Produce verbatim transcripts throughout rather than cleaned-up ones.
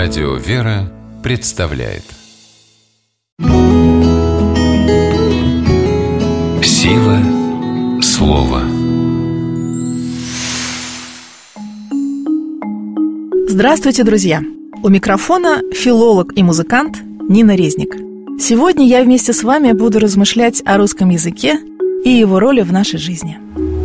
Радио «Вера» представляет Сила слова. Здравствуйте, друзья! У микрофона филолог и музыкант Нина Резник. Сегодня я вместе с вами буду размышлять о русском языке и его роли в нашей жизни.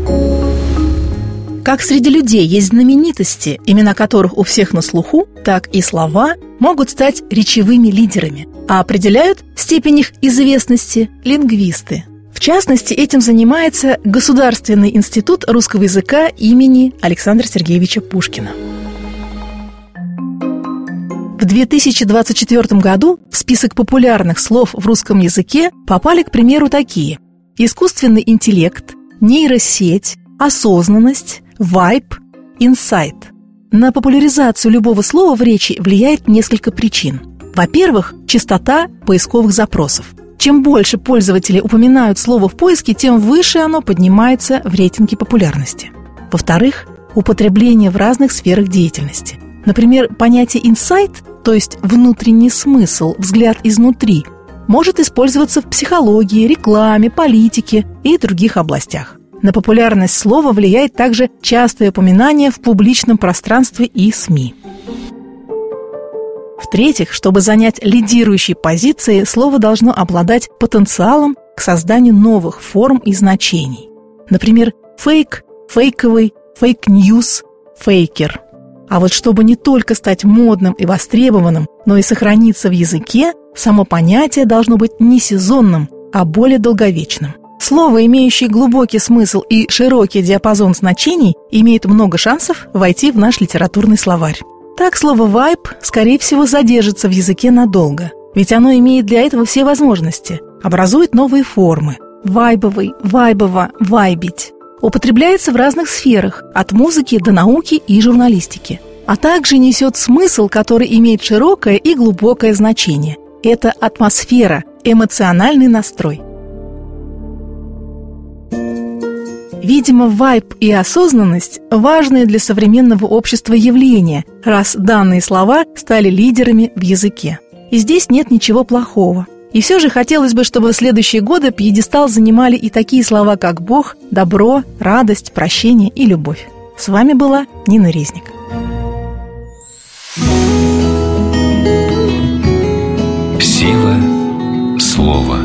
Как среди людей есть знаменитости, имена которых у всех на слуху, так и слова могут стать речевыми лидерами, а определяют степень их известности лингвисты. В частности, этим занимается Государственный институт русского языка имени Александра Сергеевича Пушкина. В две тысячи двадцать четвёртом году в список популярных слов в русском языке попали, к примеру, такие: искусственный интеллект, нейросеть, осознанность, вайб, инсайт. На популяризацию любого слова в речи влияет несколько причин. Во-первых, частота поисковых запросов. Чем больше пользователи упоминают слово в поиске, тем выше оно поднимается в рейтинге популярности. Во-вторых, употребление в разных сферах деятельности. Например, понятие «инсайт», то есть внутренний смысл, взгляд изнутри, может использоваться в психологии, рекламе, политике и других областях. На популярность слова влияет также частое упоминание в публичном пространстве и СМИ. В-третьих, чтобы занять лидирующие позиции, слово должно обладать потенциалом к созданию новых форм и значений. Например, фейк, фейковый, фейк-ньюс, фейкер. А вот чтобы не только стать модным и востребованным, но и сохраниться в языке, само понятие должно быть не сезонным, а более долговечным. Слово, имеющее глубокий смысл и широкий диапазон значений, имеет много шансов войти в наш литературный словарь. Так, слово «вайб» скорее всего задержится в языке надолго, ведь оно имеет для этого все возможности, образует новые формы – вайбовый, вайбово, вайбить. Употребляется в разных сферах, от музыки до науки и журналистики, а также несет смысл, который имеет широкое и глубокое значение. Это атмосфера, эмоциональный настрой. Видимо, вайб и осознанность – важные для современного общества явления, раз данные слова стали лидерами в языке. И здесь нет ничего плохого. И все же хотелось бы, чтобы в следующие годы пьедестал занимали и такие слова, как Бог, добро, радость, прощение и любовь. С вами была Нина Резник. Сила слова.